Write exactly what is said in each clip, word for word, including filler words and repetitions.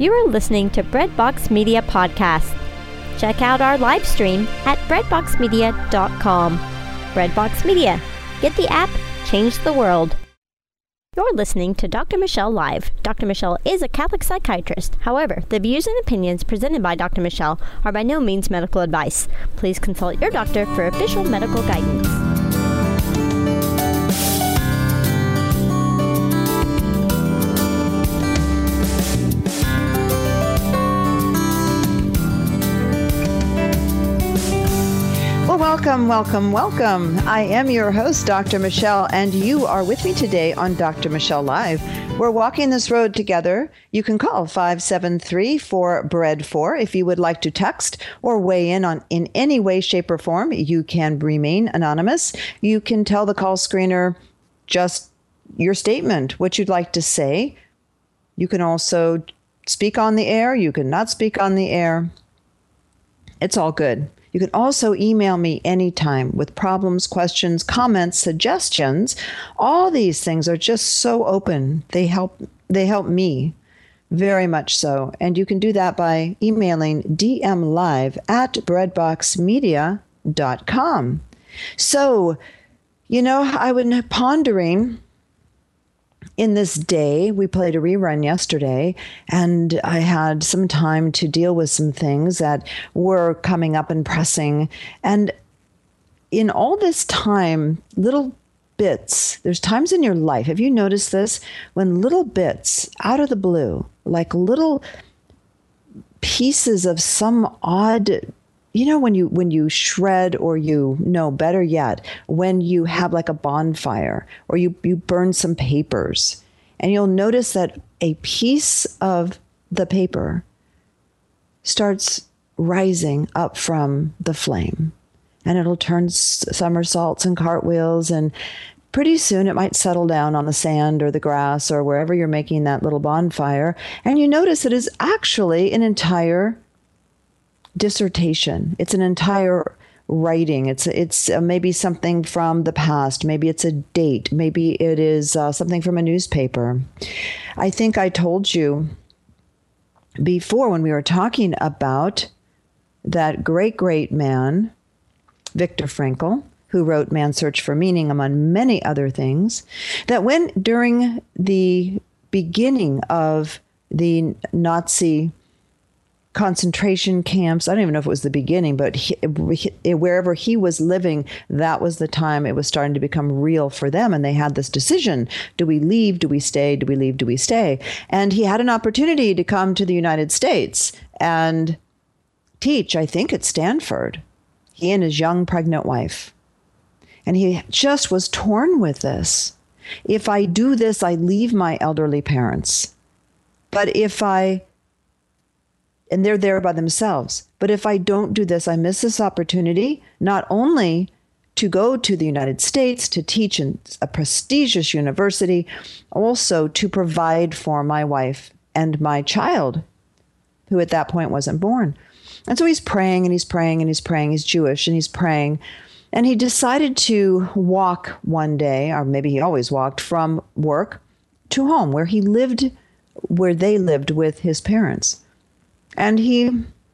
You are listening to Breadbox Media Podcast. Check out our live stream at breadbox media dot com. Breadbox Media. Get the app, change the world. You're listening to Doctor Michelle Live. Doctor Michelle is a Catholic psychiatrist. However, the views and opinions presented by Doctor Michelle are by no means medical advice. Please consult your doctor for official medical guidance. Well, welcome, welcome, welcome. I am your host, Doctor Michelle, and you are with me today on Doctor Michelle Live. We're walking this road together. You can call five seven three, four, B R E A D four if you would like to text or weigh in on in any way, shape, or form. You can remain anonymous. You can tell the call screener just your statement, what you'd like to say. You can also speak on the air. You can not speak on the air. It's all good. You can also email me anytime with problems, questions, comments, suggestions. All these things are just so open. They help they help me very much so. And you can do that by emailing d m live at breadbox media dot com. So, you know, I was pondering in this day. We played a rerun yesterday, and I had some time to deal with some things that were coming up and pressing. And in all this time, little bits, there's times in your life, have you noticed this? When little bits out of the blue, like little pieces of some odd, you know, when you when you shred, or you know, better yet, when you have like a bonfire, or you, you burn some papers, and you'll notice that a piece of the paper starts rising up from the flame, and it'll turn somersaults and cartwheels, and pretty soon it might settle down on the sand or the grass or wherever you're making that little bonfire, and you notice it is actually an entire dissertation. It's an entire writing. It's it's uh, maybe something from the past. Maybe it's a date. Maybe it is uh, something from a newspaper. I think I told you before when we were talking about that great, great man, Viktor Frankl, who wrote Man's Search for Meaning, among many other things, that when during the beginning of the Nazi concentration camps, I don't even know if it was the beginning, but he, he, wherever he was living, that was the time it was starting to become real for them. And they had this decision. Do we leave? Do we stay? Do we leave? Do we stay? And he had an opportunity to come to the United States and teach, I think, at Stanford, he and his young pregnant wife. And he just was torn with this. If I do this, I leave my elderly parents. But if I And they're there by themselves. But if I don't do this, I miss this opportunity, not only to go to the United States to teach in a prestigious university, also to provide for my wife and my child, who at that point wasn't born. And so he's praying and he's praying and he's praying. He's Jewish and he's praying. And he decided to walk one day, or maybe he always walked, from work to home, where he lived, where they lived with his parents. And he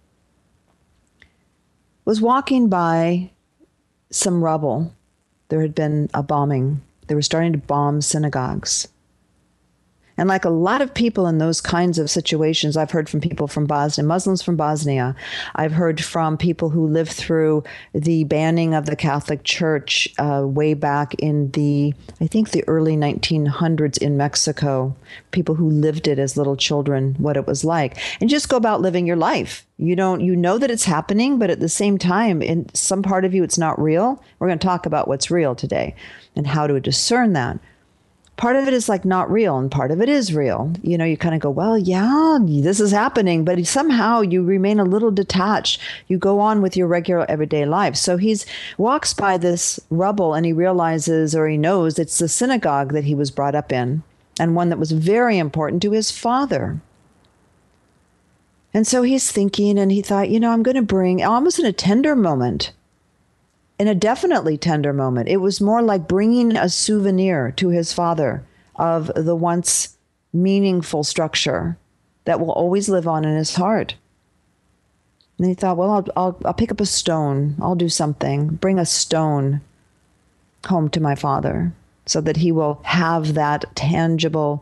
was walking by some rubble. There had been a bombing. They were starting to bomb synagogues. And like a lot of people in those kinds of situations, I've heard from people from Bosnia, Muslims from Bosnia. I've heard from people who lived through the banning of the Catholic Church uh, way back in the, I think, the early nineteen hundreds in Mexico. People who lived it as little children, what it was like. And just go about living your life. You don't, you know that it's happening, but at the same time, in some part of you, it's not real. We're going to talk about what's real today and how to discern that. Part of it is like not real, and part of it is real. You know, you kind of go, well, yeah, this is happening, but somehow you remain a little detached. You go on with your regular everyday life. So he's walks by this rubble and he realizes, or he knows, it's the synagogue that he was brought up in, and one that was very important to his father. And so he's thinking, and he thought, you know, I'm going to bring, almost in a tender moment, in a definitely tender moment. It was more like bringing a souvenir to his father of the once meaningful structure that will always live on in his heart. And he thought, well, I'll, I'll, I'll pick up a stone. I'll do something. Bring a stone home to my father so that he will have that tangible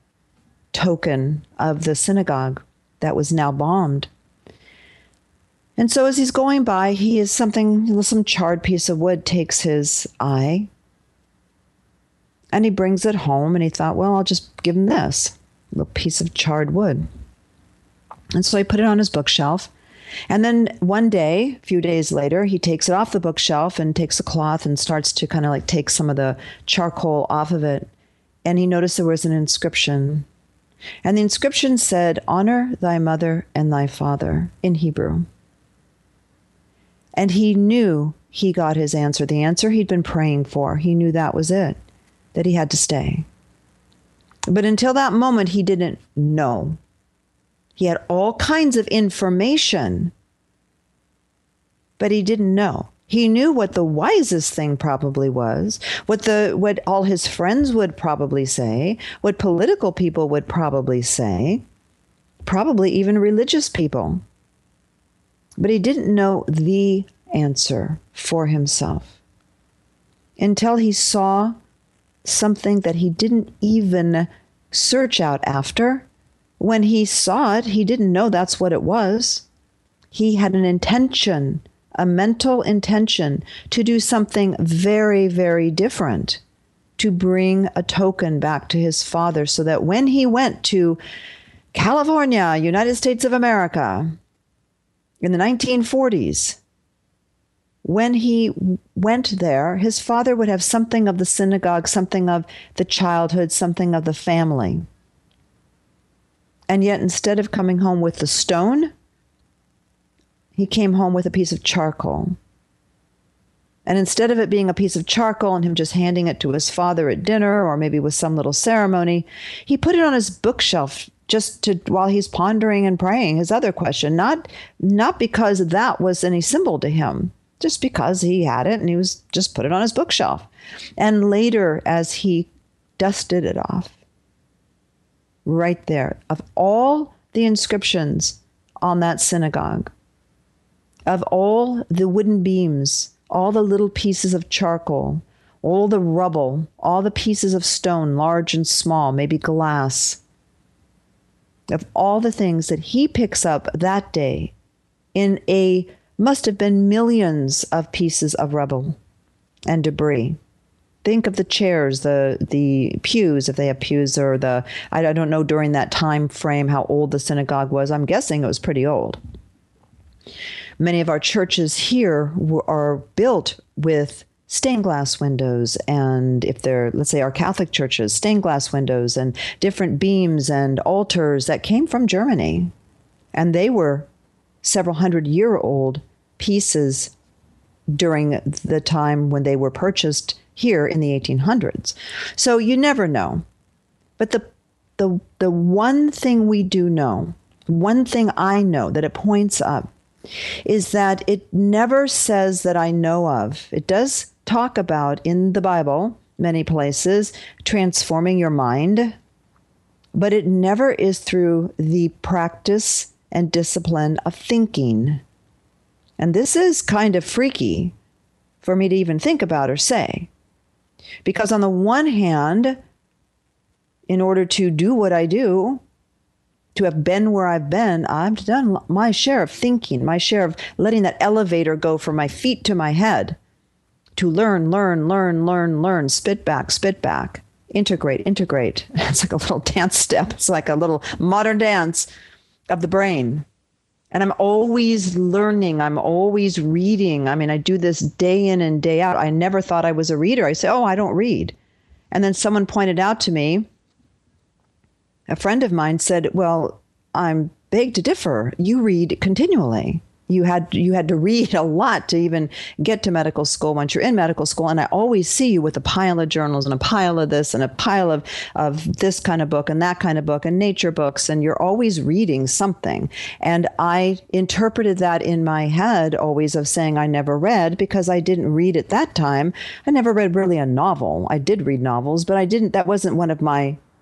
token of the synagogue that was now bombed. And so as he's going by, he is something, some charred piece of wood takes his eye. And he brings it home and he thought, well, I'll just give him this little piece of charred wood. And so he put it on his bookshelf. And then one day, a few days later, he takes it off the bookshelf and takes a cloth and starts to kind of like take some of the charcoal off of it. And he noticed there was an inscription. And the inscription said, "Honor thy mother and thy father," in Hebrew. And he knew he got his answer, the answer he'd been praying for. He knew that was it, that he had to stay. But until that moment, he didn't know. He had all kinds of information, but he didn't know. He knew what the wisest thing probably was, what the what all his friends would probably say, what political people would probably say, probably even religious people. But he didn't know the answer for himself until he saw something that he didn't even search out after. When he saw it, he didn't know that's what it was. He had an intention, a mental intention to do something very, very different, to bring a token back to his father so that when he went to California, United States of America, in the nineteen forties, when he went there, his father would have something of the synagogue, something of the childhood, something of the family. And yet, instead of coming home with the stone, he came home with a piece of charcoal. And instead of it being a piece of charcoal and him just handing it to his father at dinner or maybe with some little ceremony, he put it on his bookshelf just to while he's pondering and praying his other question, not not because that was any symbol to him, just because he had it and he was just put it on his bookshelf. And later, as he dusted it off, right there, of all the inscriptions on that synagogue, of all the wooden beams, all the little pieces of charcoal, all the rubble, all the pieces of stone, large and small, maybe glass, of all the things that he picks up that day in a, must have been millions of pieces of rubble and debris. Think of the chairs, the the pews, if they have pews, or the, I, I don't know during that time frame how old the synagogue was. I'm guessing it was pretty old. Many of our churches here are built with stained glass windows, and if they're, let's say our Catholic churches, stained glass windows and different beams and altars that came from Germany. And they were several hundred year old pieces during the time when they were purchased here in the eighteen hundreds. So you never know. But the the the one thing we do know, one thing I know that it points up, is that it never says that I know of. It does talk about in the Bible, many places, transforming your mind, but it never is through the practice and discipline of thinking. And this is kind of freaky for me to even think about or say. Because on the one hand, in order to do what I do, to have been where I've been, I've done my share of thinking, my share of letting that elevator go from my feet to my head, to learn, learn, learn, learn, learn, spit back, spit back, integrate, integrate. It's like a little dance step. It's like a little modern dance of the brain. And I'm always learning. I'm always reading. I mean, I do this day in and day out. I never thought I was a reader. I say, oh, I don't read. And then someone pointed out to me, a friend of mine said, well, I'm beg to differ. You read continually. You had you had to read a lot to even get to medical school once you're in medical school. And I always see you with a pile of journals and a pile of this and a pile of, of this kind of book and that kind of book and nature books. And you're always reading something. And I interpreted that in my head always of saying I never read because I didn't read at that time. I never read really a novel. I did read novels, but I didn't. That wasn't one of my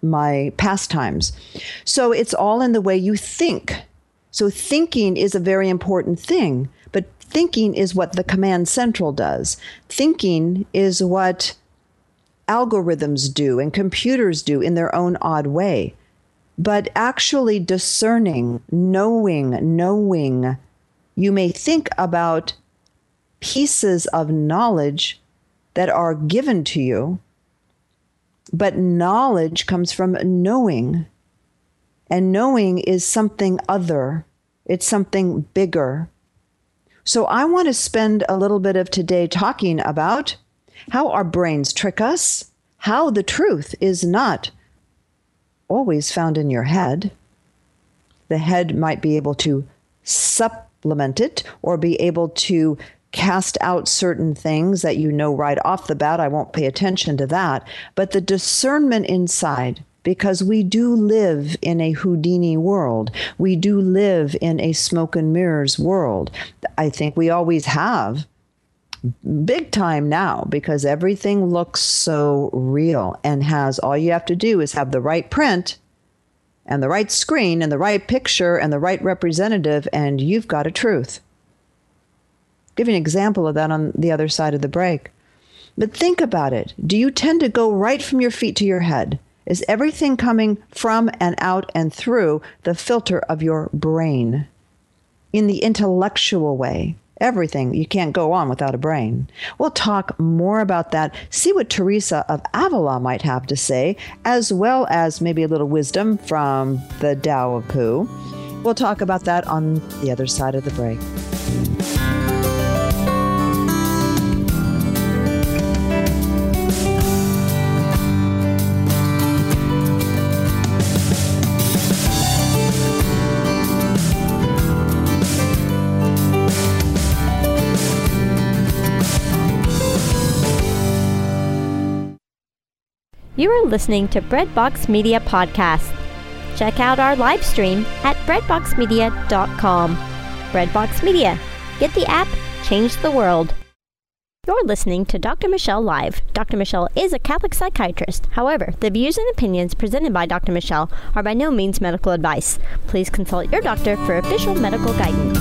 my pastimes. So it's all in the way you think. So thinking is a very important thing, but thinking is what the command central does. Thinking is what algorithms do and computers do in their own odd way. But actually discerning, knowing, knowing, you may think about pieces of knowledge that are given to you, but knowledge comes from knowing. And knowing is something other. It's something bigger. So I want to spend a little bit of today talking about how our brains trick us, how the truth is not always found in your head. The head might be able to supplement it or be able to cast out certain things that you know right off the bat. I won't pay attention to that. But the discernment inside, because we do live in a Houdini world. We do live in a smoke and mirrors world. I think we always have. Big time now, because everything looks so real and has, all you have to do is have the right print and the right screen and the right picture and the right representative, and you've got a truth. Give you an example of that on the other side of the break. But think about it. Do you tend to go right from your feet to your head? Is everything coming from and out and through the filter of your brain in the intellectual way? Everything. You can't go on without a brain. We'll talk more about that. See what Teresa of Avila might have to say, as well as maybe a little wisdom from the Tao of Pooh. We'll talk about that on the other side of the break. You are listening to Breadbox Media Podcast. Check out our live stream at breadbox media dot com. Breadbox Media. Get the app, change the world. You're listening to Doctor Michelle Live. Doctor Michelle is a Catholic psychiatrist. However, the views and opinions presented by Doctor Michelle are by no means medical advice. Please consult your doctor for official medical guidance.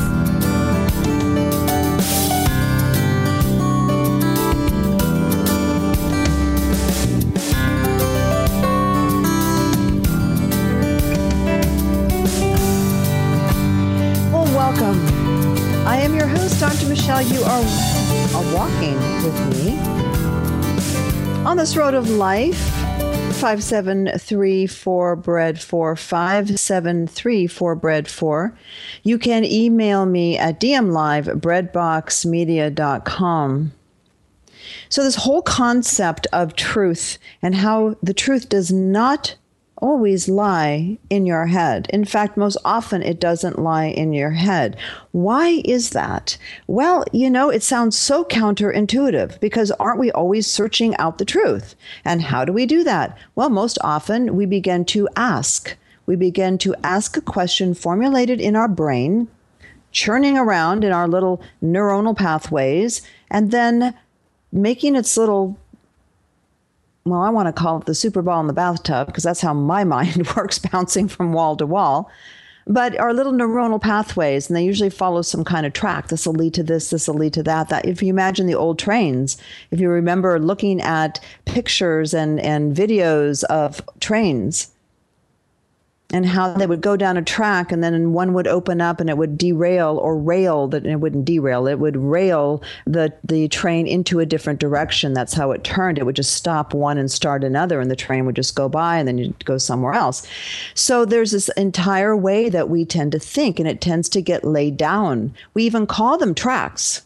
I am your host, Doctor Michelle. You are, are walking with me on this road of life. five seven three four bread four, five seven three four bread four. You can email me at d m live at breadbox media dot com. So this whole concept of truth and how the truth does not always lie in your head. In fact, most often it doesn't lie in your head. Why is that? Well, you know, it sounds so counterintuitive because aren't we always searching out the truth? And how do we do that? Well, most often we begin to ask. We begin to ask a question formulated in our brain, churning around in our little neuronal pathways, and then making its little, well, I want to call it the super ball in the bathtub because that's how my mind works, bouncing from wall to wall. But our little neuronal pathways, and they usually follow some kind of track. This will lead to this, this will lead to that. That if you imagine the old trains, if you remember looking at pictures and, and videos of trains, and how they would go down a track and then one would open up and it would derail or rail, that it wouldn't derail, it would rail the, the train into a different direction. That's how it turned. It would just stop one and start another, and the train would just go by and then you'd go somewhere else. So there's this entire way that we tend to think, and it tends to get laid down. We even call them tracks.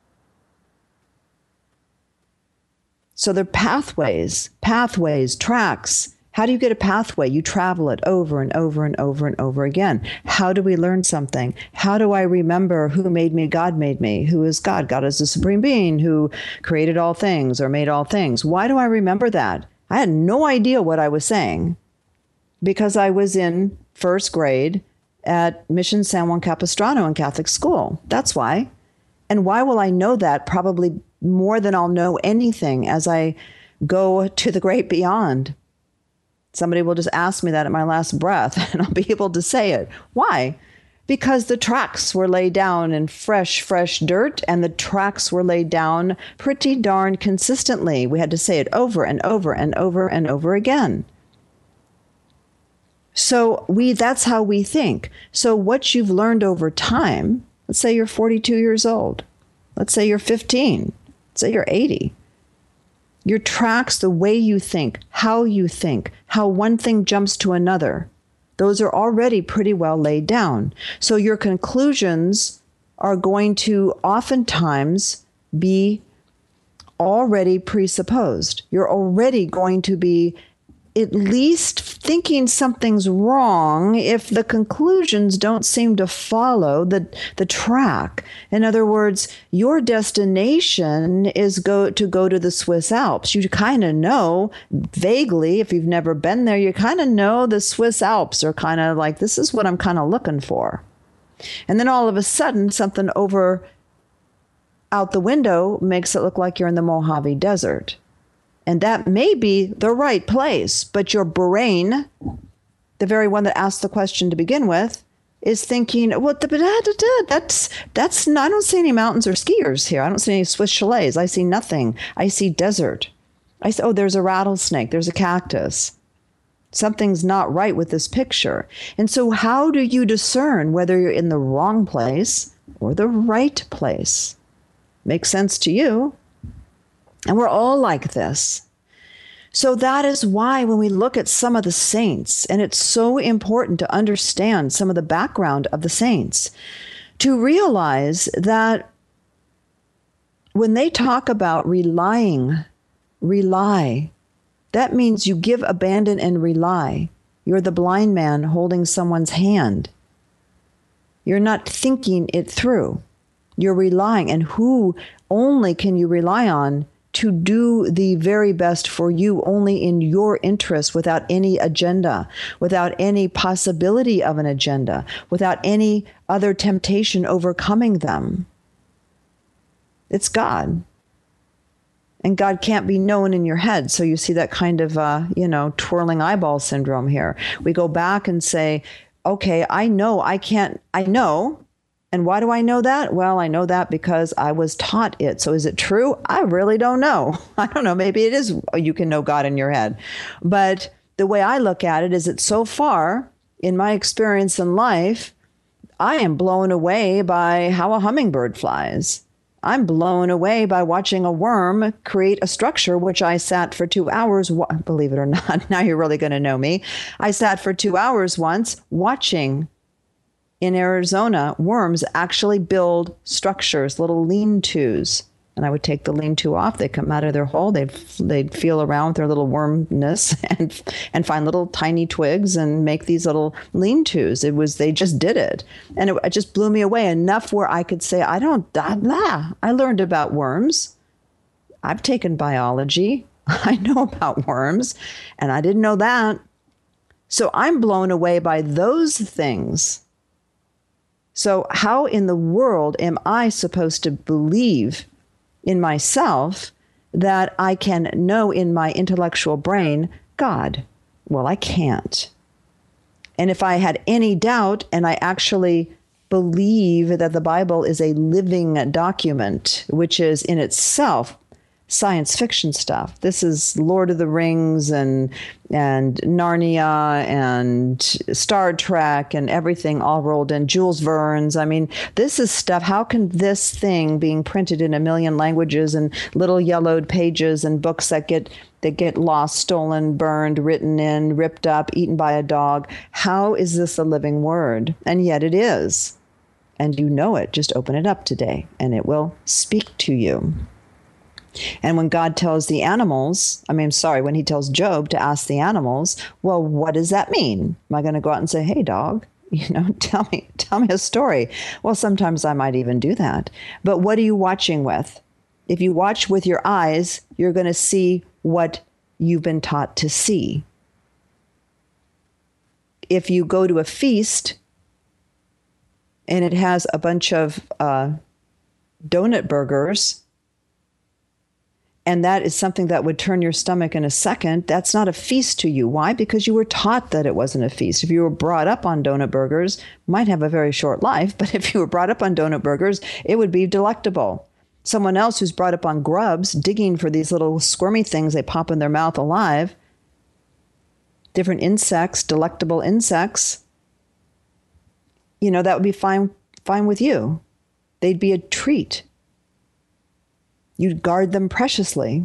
So they're pathways, pathways, tracks. How do you get a pathway? You travel it over and over and over and over again. How do we learn something? How do I remember who made me? God made me. Who is God? God is the supreme being who created all things or made all things. Why do I remember that? I had no idea what I was saying because I was in first grade at Mission San Juan Capistrano in Catholic school. That's why. And why will I know that? Probably more than I'll know anything as I go to the great beyond. Somebody will just ask me that at my last breath, and I'll be able to say it. Why? Because the tracks were laid down in fresh, fresh dirt, and the tracks were laid down pretty darn consistently. We had to say it over and over and over and over again. So we that's how we think. So what you've learned over time, let's say you're forty-two years old. Let's say you're fifteen. Let's say you're eighty. Your tracks, the way you think, how you think, how one thing jumps to another, those are already pretty well laid down. So your conclusions are going to oftentimes be already presupposed. You're already going to be at least thinking something's wrong if the conclusions don't seem to follow the, the track. In other words, your destination is go to go to the Swiss Alps. You kind of know vaguely, if you've never been there, you kind of know the Swiss Alps are kind of like, this is what I'm kind of looking for. And then all of a sudden, something over out the window makes it look like you're in the Mojave Desert. And that may be the right place, but your brain, the very one that asked the question to begin with, is thinking, well, that's, that's, I don't see any mountains or skiers here. I don't see any Swiss chalets. I see nothing. I see desert. I see, oh, there's a rattlesnake. There's a cactus. Something's not right with this picture. And so how do you discern whether you're in the wrong place or the right place? Makes sense to you. And we're all like this. So that is why when we look at some of the saints, and it's so important to understand some of the background of the saints, to realize that when they talk about relying, rely, that means you give, abandon, and rely. You're the blind man holding someone's hand. You're not thinking it through. You're relying. And who only can you rely on to do the very best for you, only in your interest, without any agenda, without any possibility of an agenda, without any other temptation overcoming them? It's God. And God can't be known in your head. So you see that kind of, uh, you know, twirling eyeball syndrome here. We go back and say, okay, I know I can't, I know. And why do I know that? Well, I know that because I was taught it. So is it true? I really don't know. I don't know. Maybe it is. You can know God in your head. But the way I look at it is that so far in my experience in life, I am blown away by how a hummingbird flies. I'm blown away by watching a worm create a structure, which I sat for two hours. Believe it or not, now you're really going to know me. I sat for two hours once watching in Arizona, worms actually build structures, little lean-tos. And I would take the lean-to off. They'd come out of their hole. They'd they'd feel around with their little wormness and and find little tiny twigs and make these little lean-tos. It was they just did it, and it, it just blew me away enough where I could say, I don't blah, blah. I learned about worms. I've taken biology. I know about worms, and I didn't know that. So I'm blown away by those things. So how in the world am I supposed to believe in myself that I can know in my intellectual brain God? Well, I can't. And if I had any doubt, and I actually believe that the Bible is a living document, which is in itself science fiction stuff. This is Lord of the Rings and and Narnia and Star Trek and everything all rolled in. Jules Verne's. I mean, this is stuff. How can this thing being printed in a million languages and little yellowed pages and books that get that get lost, stolen, burned, written in, ripped up, eaten by a dog? How is this a living word? And yet it is. And you know it. Just open it up today and it will speak to you. And when God tells the animals, I mean, sorry, when he tells Job to ask the animals, well, what does that mean? Am I going to go out and say, hey, dog, you know, tell me, tell me a story? Well, sometimes I might even do that. But what are you watching with? If you watch with your eyes, you're going to see what you've been taught to see. If you go to a feast and it has a bunch of uh, donut burgers, and that is something that would turn your stomach in a second, that's not a feast to you. Why? Because you were taught that it wasn't a feast. If you were brought up on donut burgers, might have a very short life, but if you were brought up on donut burgers, it would be delectable. Someone else who's brought up on grubs, digging for these little squirmy things they pop in their mouth alive, different insects, delectable insects, you know, that would be fine, fine with you. They'd be a treat. You'd guard them preciously.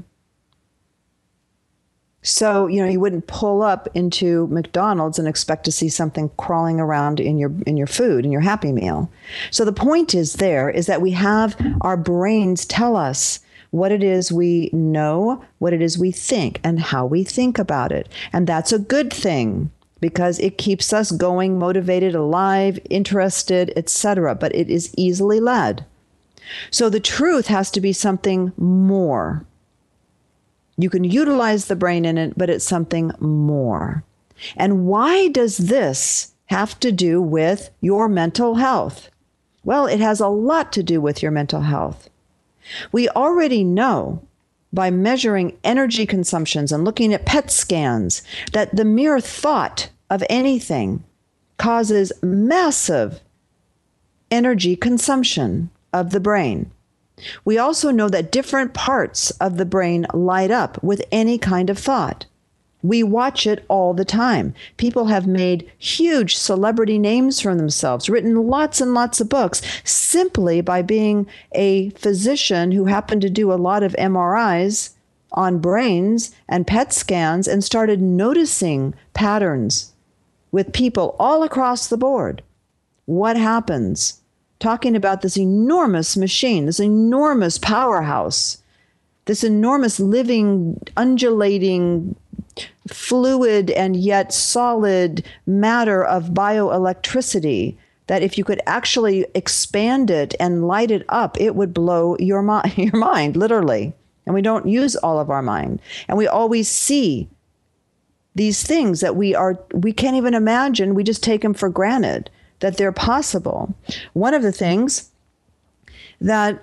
So, you know, you wouldn't pull up into McDonald's and expect to see something crawling around in your in your food, in your Happy Meal. So the point is there is that we have our brains tell us what it is we know, what it is we think, and how we think about it. And that's a good thing because it keeps us going, motivated, alive, interested, et cetera. But it is easily led. So the truth has to be something more. You can utilize the brain in it, but it's something more. And why does this have to do with your mental health? Well, it has a lot to do with your mental health. We already know by measuring energy consumptions and looking at P E T scans that the mere thought of anything causes massive energy consumption of the brain. We also know that different parts of the brain light up with any kind of thought. We watch it all the time. People have made huge celebrity names for themselves, written lots and lots of books simply by being a physician who happened to do a lot of M R Is on brains and P E T scans and started noticing patterns with people all across the board. What happens? Talking about this enormous machine, this enormous powerhouse, this enormous living, undulating, fluid and yet solid matter of bioelectricity, that if you could actually expand it and light it up, it would blow your, mi- your mind, literally. And we don't use all of our mind. And we always see these things that we are we can't even imagine. We just take them for granted that they're possible. One of the things that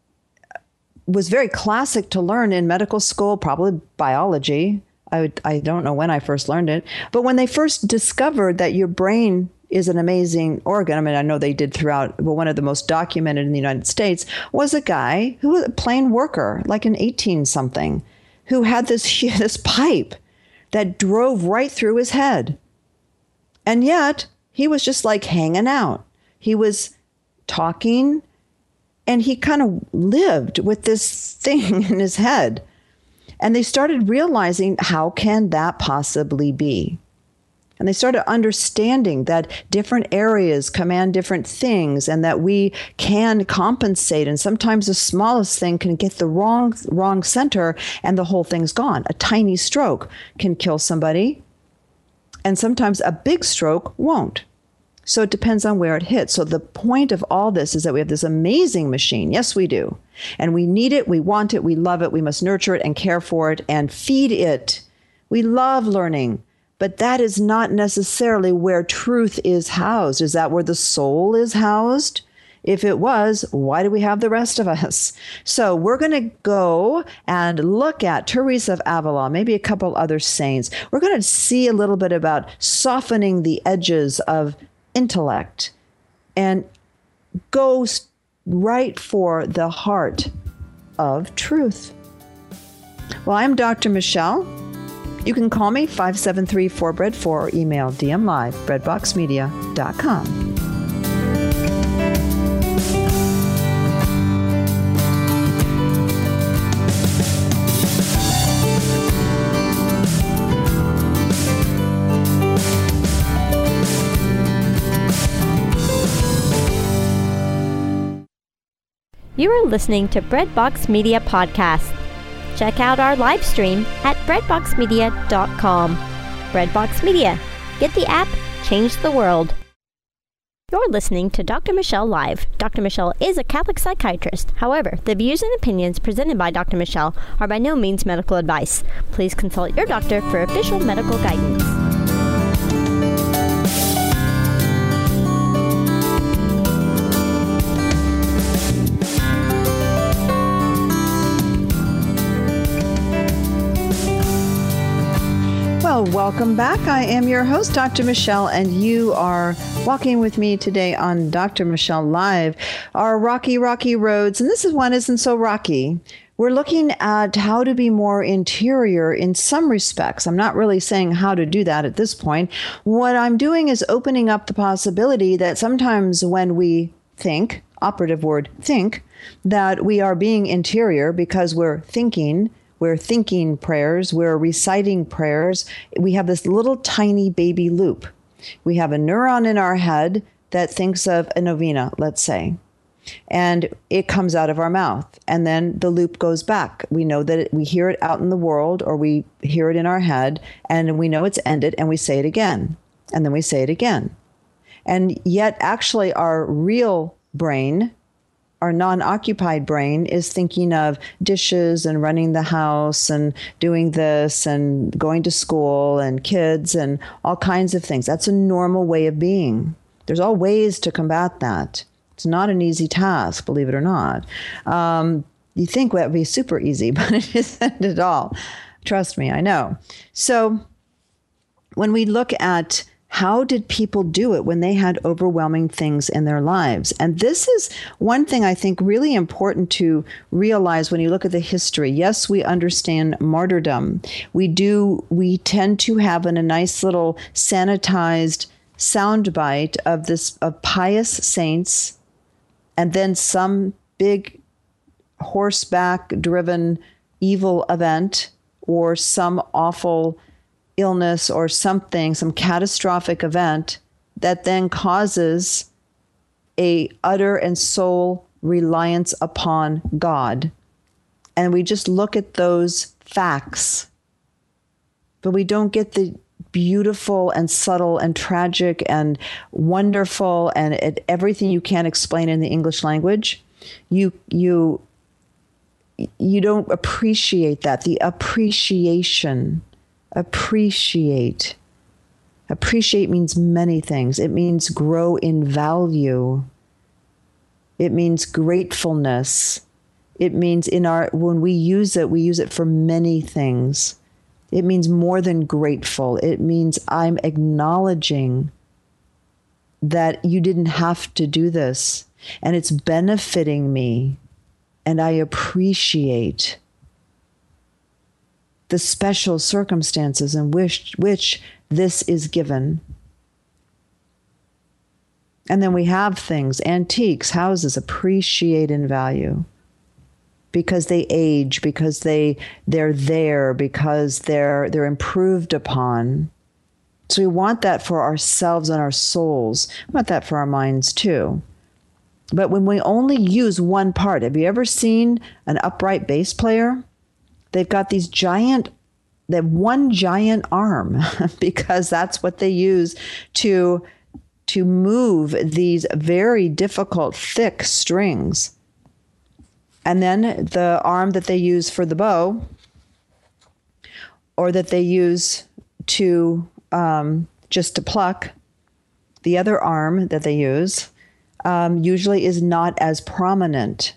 was very classic to learn in medical school, probably biology. I, would, I don't know when I first learned it, but when they first discovered that your brain is an amazing organ, I mean, I know they did throughout, but one of the most documented in the United States was a guy who was a plain worker, like an eighteen-something, who had this, this pipe that drove right through his head. And yet, he was just like hanging out. He was talking, and he kind of lived with this thing in his head. And they started realizing, how can that possibly be? And they started understanding that different areas command different things and that we can compensate. And sometimes the smallest thing can get the wrong, wrong center and the whole thing's gone. A tiny stroke can kill somebody. And sometimes a big stroke won't. So it depends on where it hits. So the point of all this is that we have this amazing machine. Yes, we do. And we need it. We want it. We love it. We must nurture it and care for it and feed it. We love learning. But that is not necessarily where truth is housed. Is that where the soul is housed? If it was, why do we have the rest of us? So we're going to go and look at Teresa of Avila, maybe a couple other saints. We're going to see a little bit about softening the edges of intellect and go right for the heart of truth. Well, I'm Doctor Michelle. You can call me five seven three four B R E D four or email d m live breadbox media dot com. You are listening to Breadbox Media Podcast. Check out our live stream at breadbox media dot com. Breadbox Media. Get the app, change the world. You're listening to Doctor Michelle Live. Doctor Michelle is a Catholic psychiatrist. However, the views and opinions presented by Doctor Michelle are by no means medical advice. Please consult your doctor for official medical guidance. Welcome back. I am your host, Doctor Michelle, and you are walking with me today on Doctor Michelle Live, our rocky, rocky roads. And this is one isn't so rocky. We're looking at how to be more interior in some respects. I'm not really saying how to do that at this point. What I'm doing is opening up the possibility that sometimes when we think, operative word, think, that we are being interior because we're thinking, we're thinking prayers, we're reciting prayers. We have this little tiny baby loop. We have a neuron in our head that thinks of a novena, let's say, and it comes out of our mouth. And then the loop goes back. We know that it, we hear it out in the world, or we hear it in our head, and we know it's ended, and we say it again. And then we say it again. And yet, actually, our real brain, our non-occupied brain, is thinking of dishes and running the house and doing this and going to school and kids and all kinds of things. That's a normal way of being. There's all ways to combat that. It's not an easy task, believe it or not. Um, you think that would be super easy, but it isn't at all. Trust me, I know. So when we look at how did people do it when they had overwhelming things in their lives? And this is one thing I think really important to realize when you look at the history. Yes, we understand martyrdom. We do, we tend to have in a nice little sanitized soundbite of this, of pious saints, and then some big horseback driven evil event or some awful illness or something, some catastrophic event that then causes a utter and sole reliance upon God. And we just look at those facts, but we don't get the beautiful and subtle and tragic and wonderful and it, everything you can't explain in the English language. You, you, you don't appreciate that. The appreciation Appreciate. Appreciate means many things. It means grow in value. It means gratefulness. It means in our, when we use it, we use it for many things. It means more than grateful. It means I'm acknowledging that you didn't have to do this and it's benefiting me and I appreciate the special circumstances in which, which this is given. And then we have things, antiques, houses, appreciate in value because they age, because they, they're there, because they're, they're improved upon. So we want that for ourselves and our souls. We want that for our minds too. But when we only use one part, have you ever seen an upright bass player? They've got these giant, they have one giant arm because that's what they use to, to move these very difficult, thick strings. And then the arm that they use for the bow, or that they use to um, just to pluck, the other arm that they use um, usually is not as prominent,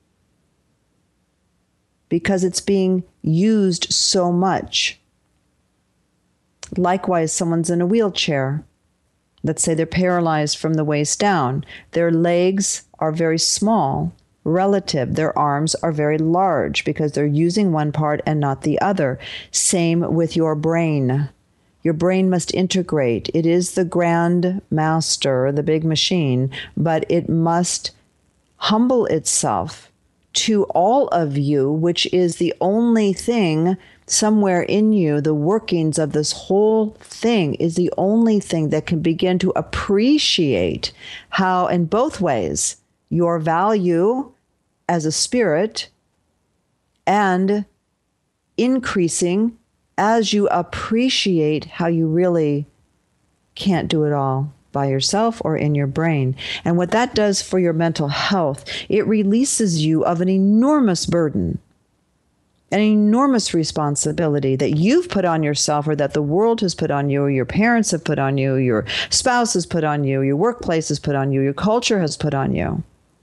because it's being used so much. Likewise, someone's in a wheelchair. Let's say they're paralyzed from the waist down. Their legs are very small, relative. Their arms are very large because they're using one part and not the other. Same with your brain. Your brain must integrate. It is the grand master, the big machine, but it must humble itself to all of you, which is the only thing somewhere in you, the workings of this whole thing is the only thing that can begin to appreciate how, in both ways, your value as a spirit and increasing as you appreciate how you really can't do it all by yourself or in your brain. And what that does for your mental health, it releases you of an enormous burden, an enormous responsibility that you've put on yourself, or that the world has put on you, or your parents have put on you, your spouse has put on you, your workplace has put on you, your culture has put on you.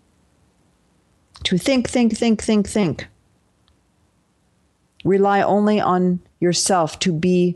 To think, think, think, think, think. Rely only on yourself to be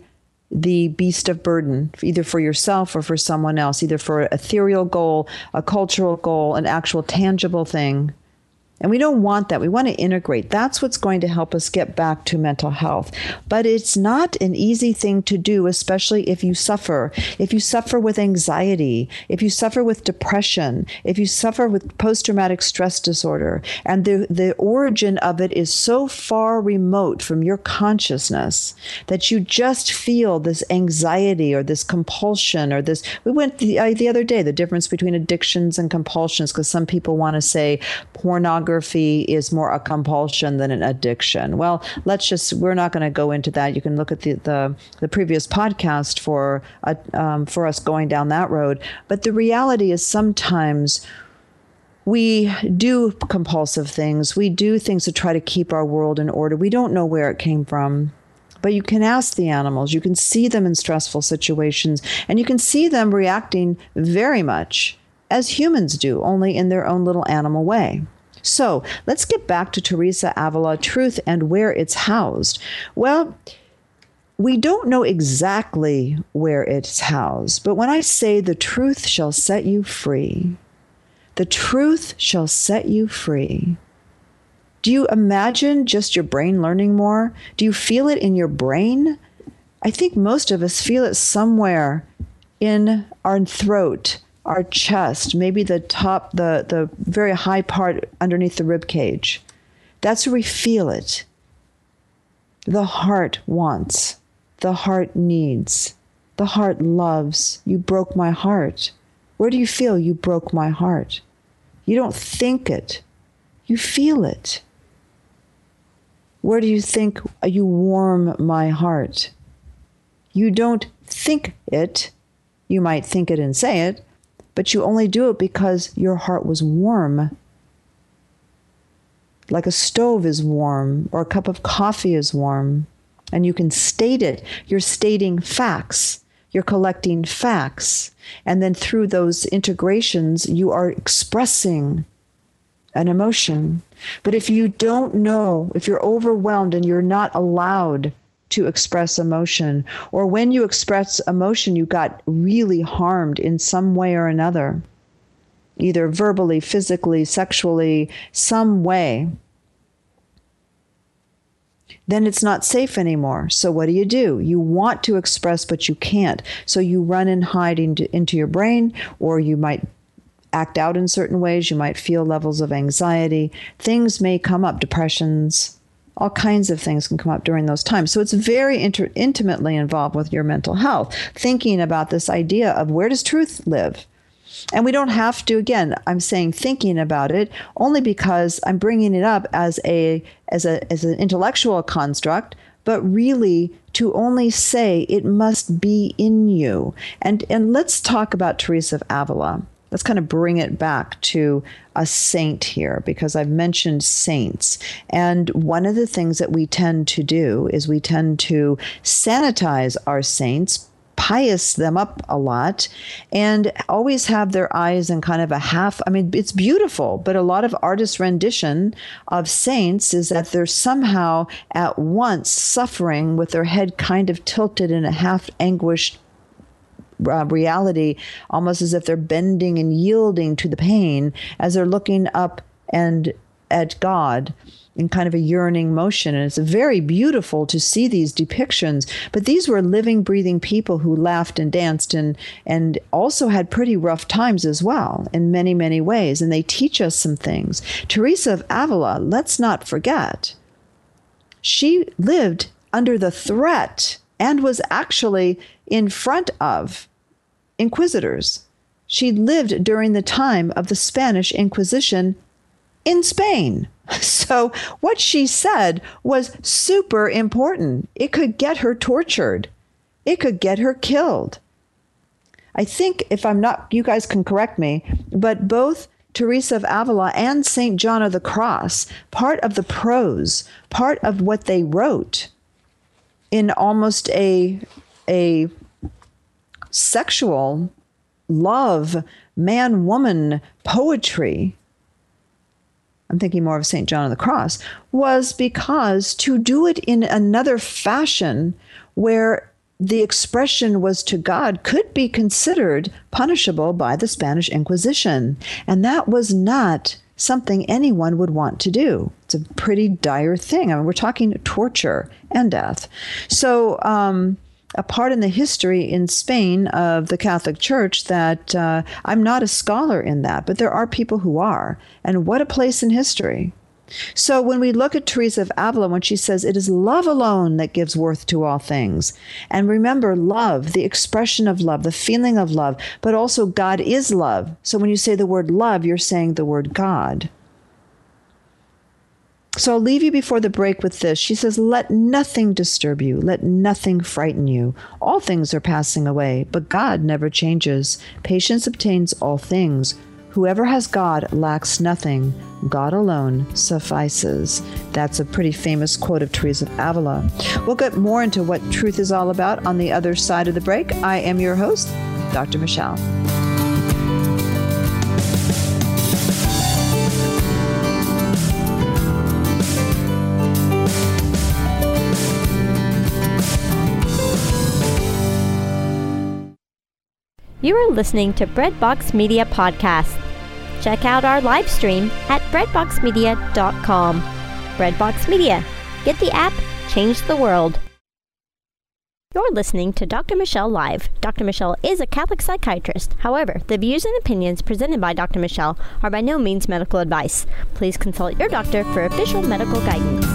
the beast of burden, either for yourself or for someone else, either for an ethereal goal, a cultural goal, an actual tangible thing. And we don't want that. We want to integrate. That's what's going to help us get back to mental health. But it's not an easy thing to do, especially if you suffer. If you suffer with anxiety, if you suffer with depression, if you suffer with post-traumatic stress disorder, and the, the origin of it is so far remote from your consciousness that you just feel this anxiety or this compulsion or this. We went the, uh, the other day, the difference between addictions and compulsions, because some people want to say pornography is more a compulsion than an addiction. Well, let's just, we're not going to go into that. You can look at the the, the previous podcast for uh, um, for us going down that road. But the reality is sometimes we do compulsive things. We do things to try to keep our world in order. We don't know where it came from. But you can ask the animals. You can see them in stressful situations. And you can see them reacting very much as humans do, only in their own little animal way. So let's get back to Teresa Avila, truth and where it's housed. Well, we don't know exactly where it's housed, but when I say the truth shall set you free, the truth shall set you free. Do you imagine just your brain learning more? Do you feel it in your brain? I think most of us feel it somewhere in our throat, our chest, maybe the top, the, the very high part underneath the rib cage. That's where we feel it. The heart wants. The heart needs. The heart loves. You broke my heart. Where do you feel you broke my heart? You don't think it. You feel it. Where do you think you warm my heart? You don't think it. You might think it and say it, but you only do it because your heart was warm. Like a stove is warm, or a cup of coffee is warm, and you can state it. You're stating facts. You're collecting facts. And then through those integrations, you are expressing an emotion. But if you don't know, if you're overwhelmed and you're not allowed to express emotion, or when you express emotion, you got really harmed in some way or another, either verbally, physically, sexually, some way, then it's not safe anymore. So what do you do? You want to express, but you can't. So you run and hide into, into your brain, or you might act out in certain ways. You might feel levels of anxiety. Things may come up, depressions, all kinds of things can come up during those times. So it's very inter- intimately involved with your mental health, thinking about this idea of where does truth live? And we don't have to, again, I'm saying thinking about it only because I'm bringing it up as a as a as an intellectual construct, but really to only say it must be in you. And and let's talk about Teresa of Avila. Let's kind of bring it back to a saint here, because I've mentioned saints. And one of the things that we tend to do is we tend to sanitize our saints, pious them up a lot, and always have their eyes in kind of a half, I mean, it's beautiful, but a lot of artist rendition of saints is that they're somehow at once suffering with their head kind of tilted in a half anguished Uh, reality, almost as if they're bending and yielding to the pain as they're looking up and at God in kind of a yearning motion. And it's very beautiful to see these depictions. But these were living, breathing people who laughed and danced and, and also had pretty rough times as well in many, many ways. And they teach us some things. Teresa of Avila, let's not forget, she lived under the threat and was actually in front of inquisitors. She lived during the time of the Spanish Inquisition in Spain. So what she said was super important. It could get her tortured. It could get her killed. I think, if I'm not, you guys can correct me, but both Teresa of Avila and Saint John of the Cross, part of the prose, part of what they wrote in almost a a sexual love, man-woman poetry, I'm thinking more of Saint John of the Cross, was because to do it in another fashion where the expression was to God could be considered punishable by the Spanish Inquisition. And that was not something anyone would want to do. It's a pretty dire thing. I mean, we're talking torture and death. So um, a part in the history in Spain of the Catholic Church that uh, I'm not a scholar in that, but there are people who are. And what a place in history. So when we look at Teresa of Avila, when she says, it is love alone that gives worth to all things. And remember, love, the expression of love, the feeling of love, but also God is love. So when you say the word love, you're saying the word God. So I'll leave you before the break with this. She says, let nothing disturb you. Let nothing frighten you. All things are passing away, but God never changes. Patience obtains all things. Whoever has God lacks nothing. God alone suffices. That's a pretty famous quote of Teresa of Avila. We'll get more into what truth is all about on the other side of the break. I am your host, Doctor Michelle. You are listening to Breadbox Media Podcast. Check out our live stream at breadbox media dot com. Breadbox Media. Get the app, change the world. You're listening to Doctor Michelle Live. Doctor Michelle is a Catholic psychiatrist. However, the views and opinions presented by Doctor Michelle are by no means medical advice. Please consult your doctor for official medical guidance.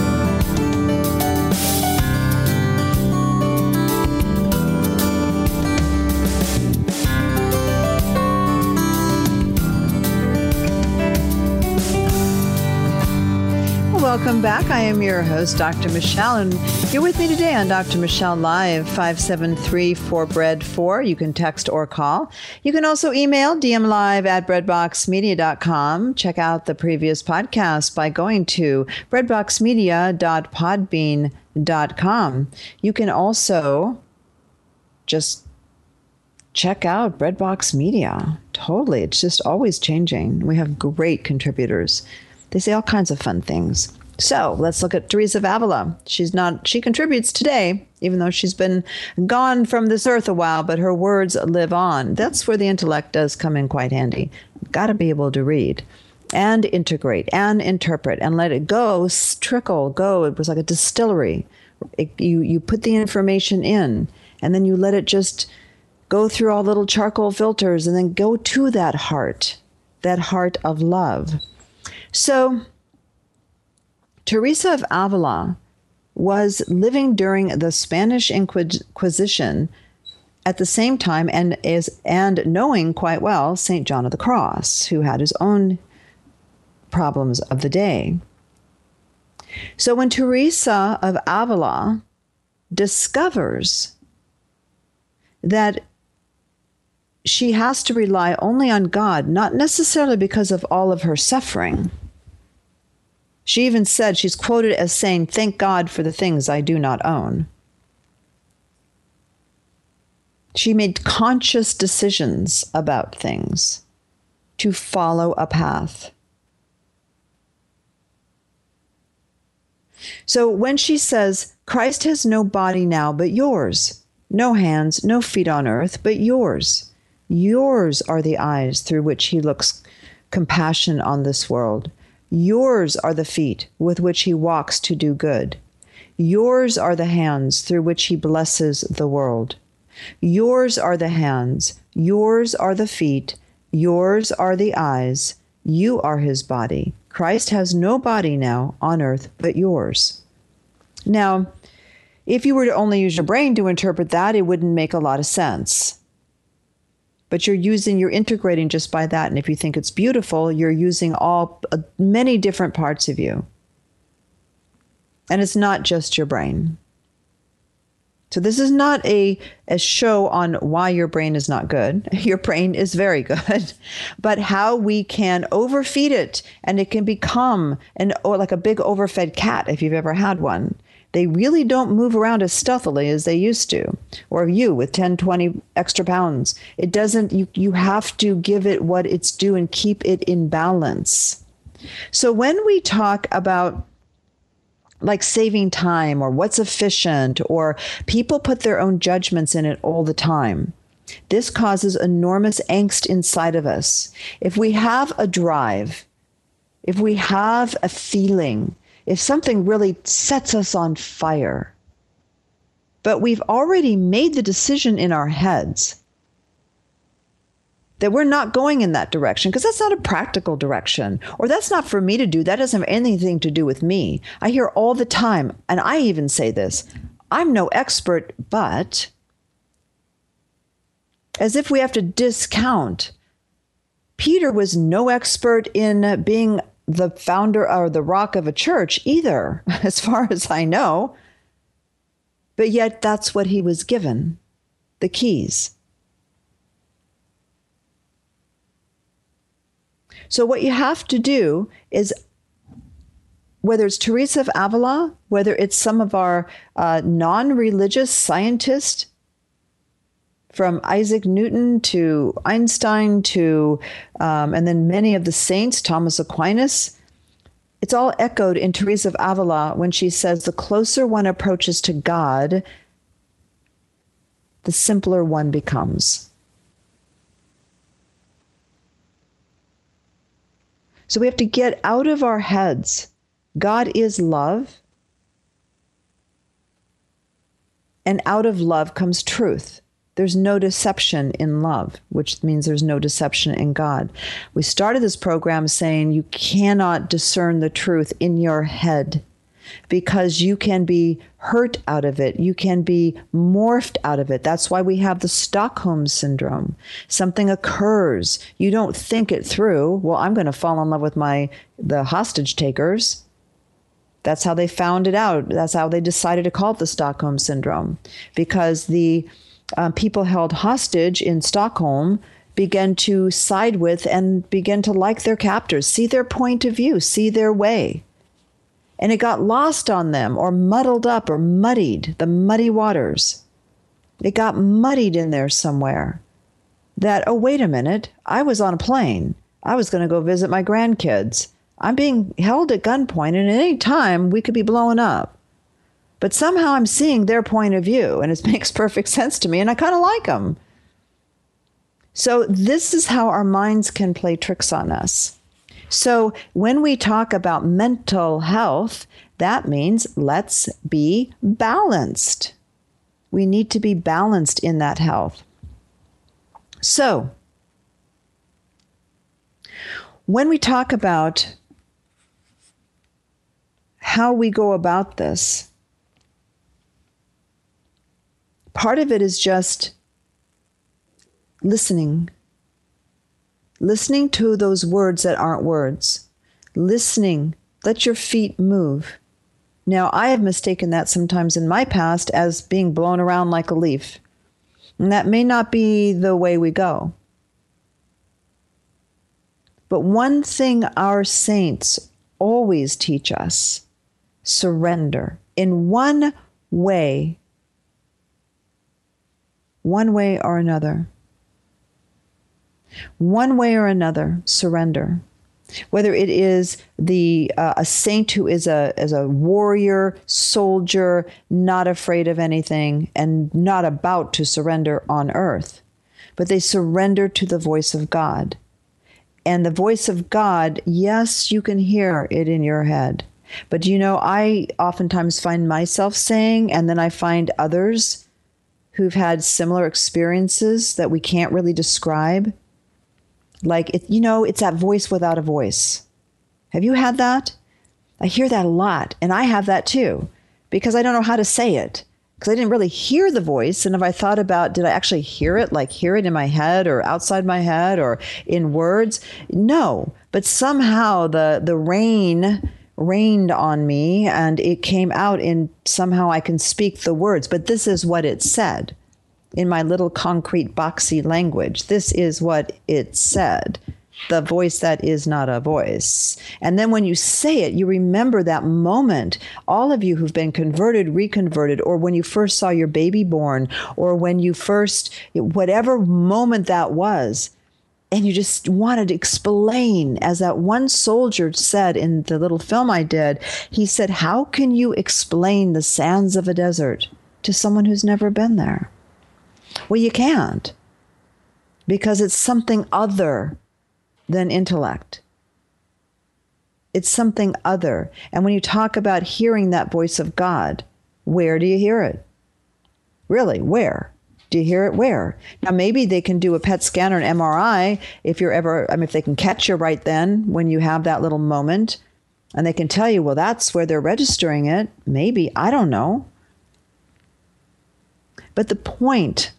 Welcome back. I am your host, Doctor Michelle, and you're with me today on Doctor Michelle Live, five seven three four B R E A D four. You can text or call. You can also email d m live at breadbox media dot com. Check out the previous podcast by going to breadbox media dot podbean dot com. You can also just check out Breadbox Media. Totally. It's just always changing. We have great contributors. They say all kinds of fun things. So let's look at Teresa of Avila. She's not, she contributes today, even though she's been gone from this earth a while, but her words live on. That's where the intellect does come in quite handy. Got to be able to read and integrate and interpret and let it go, trickle, go. It was like a distillery. It, you, you put the information in and then you let it just go through all little charcoal filters and then go to that heart, that heart of love. So Teresa of Avila was living during the Spanish Inquisition at the same time and is and knowing quite well Saint John of the Cross, who had his own problems of the day. So when Teresa of Avila discovers that she has to rely only on God, not necessarily because of all of her suffering. She even said, she's quoted as saying, thank God for the things I do not own. She made conscious decisions about things to follow a path. So when she says, Christ has no body now but yours, no hands, no feet on earth but yours. Yours are the eyes through which he looks compassion on this world. Yours are the feet with which he walks to do good. Yours are the hands through which he blesses the world. Yours are the hands. Yours are the feet. Yours are the eyes. You are his body. Christ has no body now on earth but yours. Now, if you were to only use your brain to interpret that, it wouldn't make a lot of sense. But you're using, you're integrating just by that. And if you think it's beautiful, you're using all, uh, many different parts of you. And it's not just your brain. So this is not a, a show on why your brain is not good. Your brain is very good, but how we can overfeed it and it can become an, or like a big overfed cat, if you've ever had one. They really don't move around as stealthily as they used to. Or you with ten, twenty extra pounds. It doesn't, you, you have to give it what it's due and keep it in balance. So when we talk about like saving time or what's efficient, or people put their own judgments in it all the time. This causes enormous angst inside of us. If we have a drive, if we have a feeling, if something really sets us on fire, but we've already made the decision in our heads that we're not going in that direction because that's not a practical direction, or that's not for me to do. That doesn't have anything to do with me. I hear all the time, and I even say this, I'm no expert, but as if we have to discount. Peter was no expert in being the founder or the rock of a church either, as far as I know. But yet that's what he was given, the keys. So what you have to do is, whether it's Teresa of Avila, whether it's some of our uh, non-religious scientists, from Isaac Newton to Einstein to, um, and then many of the saints, Thomas Aquinas, it's all echoed in Teresa of Avila when she says, the closer one approaches to God, the simpler one becomes. So we have to get out of our heads. God is love. And out of love comes truth. There's no deception in love, which means there's no deception in God. We started this program saying you cannot discern the truth in your head because you can be hurt out of it. You can be morphed out of it. That's why we have the Stockholm Syndrome. Something occurs. You don't think it through. Well, I'm going to fall in love with my the hostage takers. That's how they found it out. That's how they decided to call it the Stockholm Syndrome, because the Um, people held hostage in Stockholm began to side with and begin to like their captors, see their point of view, see their way. And it got lost on them, or muddled up, or muddied, the muddy waters. It got muddied in there somewhere. That, oh, wait a minute, I was on a plane. I was going to go visit my grandkids. I'm being held at gunpoint, and at any time we could be blown up. But somehow I'm seeing their point of view, and it makes perfect sense to me, and I kind of like them. So this is how our minds can play tricks on us. So when we talk about mental health, that means let's be balanced. We need to be balanced in that health. So when we talk about how we go about this, part of it is just listening. Listening to those words that aren't words. Listening. Let your feet move. Now, I have mistaken that sometimes in my past as being blown around like a leaf. And that may not be the way we go. But one thing our saints always teach us, surrender. In one way, one way or another. One way or another, surrender. Whether it is the uh, a saint who is a as a warrior, soldier, not afraid of anything, and not about to surrender on earth, but they surrender to the voice of God. And the voice of God, yes, you can hear it in your head. But you know, I oftentimes find myself saying, and then I find others who've had similar experiences that we can't really describe. Like, it, you know, it's that voice without a voice. Have you had that? I hear that a lot, and I have that too, because I don't know how to say it, because I didn't really hear the voice. And if I thought about, did I actually hear it, like hear it in my head or outside my head or in words? No, but somehow the the rain rained on me, and it came out in somehow I can speak the words, but this is what it said in my little concrete boxy language. This is what it said, the voice that is not a voice. And then when you say it, you remember that moment, all of you who've been converted, reconverted, or when you first saw your baby born, or when you first, whatever moment that was, and you just wanted to explain, as that one soldier said in the little film I did, he said, how can you explain the sands of a desert to someone who's never been there? Well, you can't, because it's something other than intellect. It's something other. And when you talk about hearing that voice of God, where do you hear it? Really, where? Do you hear it where? Now, maybe they can do a P E T scan or an M R I if you're ever, I mean, if they can catch you right then when you have that little moment, and they can tell you, well, that's where they're registering it. Maybe, I don't know. But the point,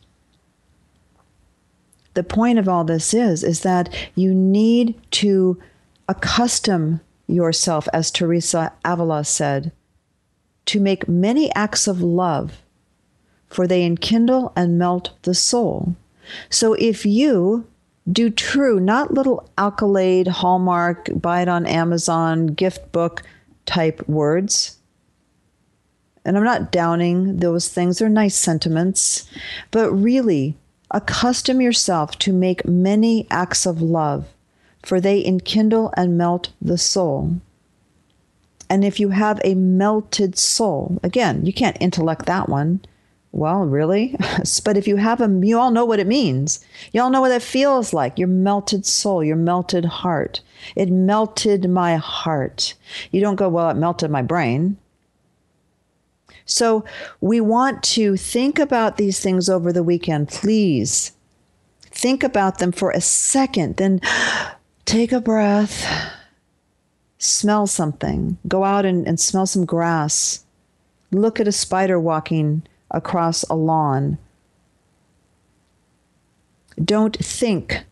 the point of all this is, is that you need to accustom yourself, as Teresa Avila said, to make many acts of love, for they enkindle and melt the soul. So if you do true, not little Accolade, Hallmark, buy it on Amazon, gift book type words, and I'm not downing those things, they're nice sentiments, but really accustom yourself to make many acts of love, for they enkindle and melt the soul. And if you have a melted soul, again, you can't intellect that one. Well, really? But if you have a, you all know what it means. You all know what that feels like. Your melted soul, your melted heart. It melted my heart. You don't go, well, it melted my brain. So we want to think about these things over the weekend. Please think about them for a second. Then take a breath. Smell something. Go out and, and smell some grass. Look at a spider walking across a lawn. Don't think,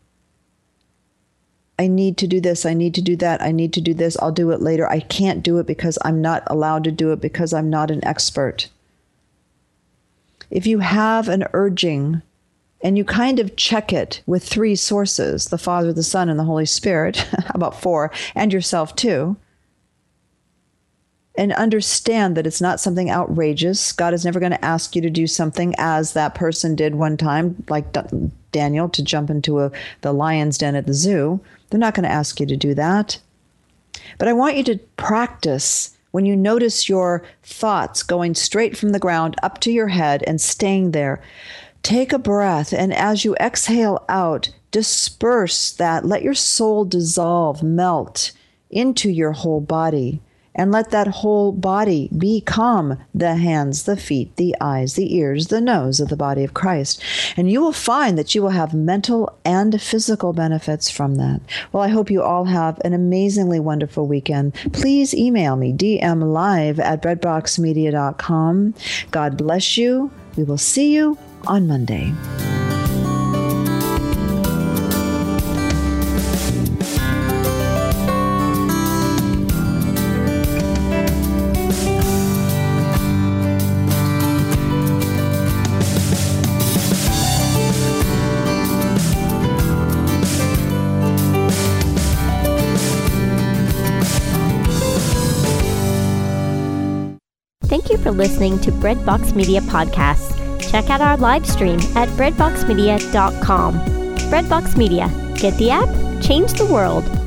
I need to do this, I need to do that, I need to do this, I'll do it later. I can't do it because I'm not allowed to do it because I'm not an expert. If you have an urging and you kind of check it with three sources, the Father, the Son, and the Holy Spirit, how about four, and yourself too, and understand that it's not something outrageous. God is never going to ask you to do something as that person did one time, like D- Daniel, to jump into a, the lion's den at the zoo. They're not going to ask you to do that. But I want you to practice when you notice your thoughts going straight from the ground up to your head and staying there. Take a breath, and as you exhale out, disperse that. Let your soul dissolve, melt into your whole body. And let that whole body become the hands, the feet, the eyes, the ears, the nose of the body of Christ. And you will find that you will have mental and physical benefits from that. Well, I hope you all have an amazingly wonderful weekend. Please email me, D M live at breadbox media dot com. God bless you. We will see you on Monday. Thank you for listening to Breadbox Media Podcasts. Check out our live stream at breadbox media dot com. Breadbox Media. Get the app, change the world.